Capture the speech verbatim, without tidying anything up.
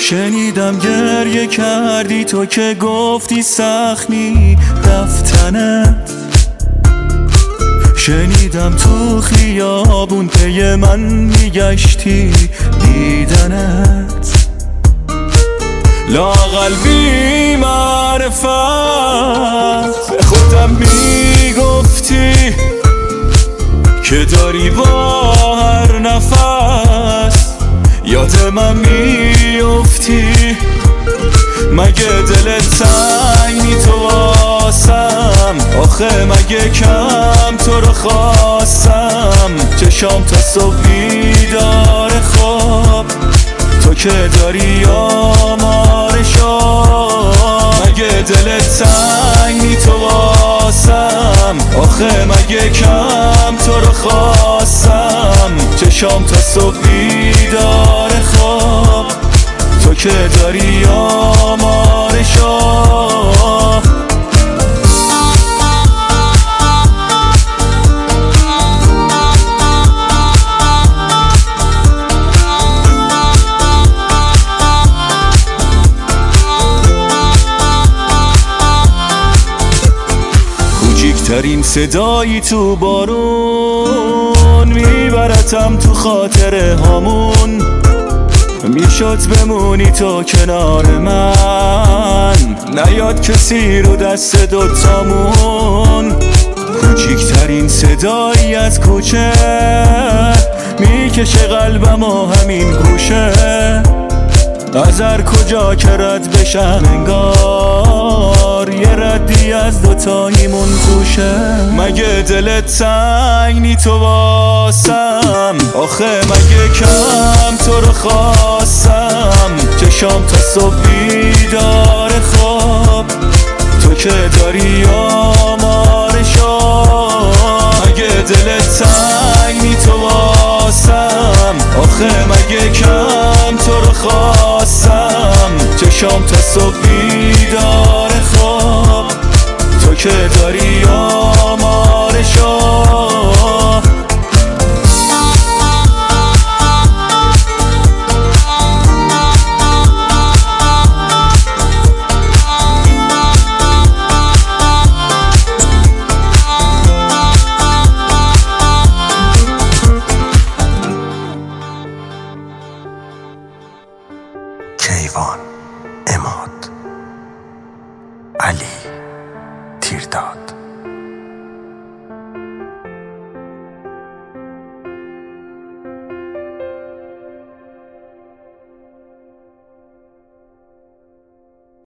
شنیدم گریه کردی تو که گفتی سخت نی رفتنت. شنیدم تو خیابون پی من میگشتی دیدنت. لااقل بی معرفت به خودم میگفتی که داری با هر نفس یاد من میفتی. مگه دلت تنگ نی تو واسم؟ آخه مگه کم تو رو خواستم؟ چشام تا صبح بیدار خواب تو که داری آمارشا. مگه دلت تنگ نی تو واسم؟ آخه مگه کم تو رو خواستم؟ چشام تا صبح بیدار خواب تو که داری آمارشا. کوچیکترین صدایی تو بارون میبرتم تو خاطره هامون. میشد بمونی تو کنار من، نیاد کسی رو دست دوتامون. کوچیکترین صدایی از کوچه میکشه قلبم و همین گوشه. از هر کجا که رد بشم انگار یه ردی از دوتاییمون توشه. مگه دلت تنگ نی تو واسم؟ آخه مگه کم تو رو خواستم؟ چشام تا صبح بیدار خواب تو که داری آمارشا. مگه دلت تنگ نی تو واسم؟ آخه مگه کم تو رو خواستم؟ چشام تا صبح بیدار خواب تو که داری آمارشا. کیوان، عماد، علی، تیرداد.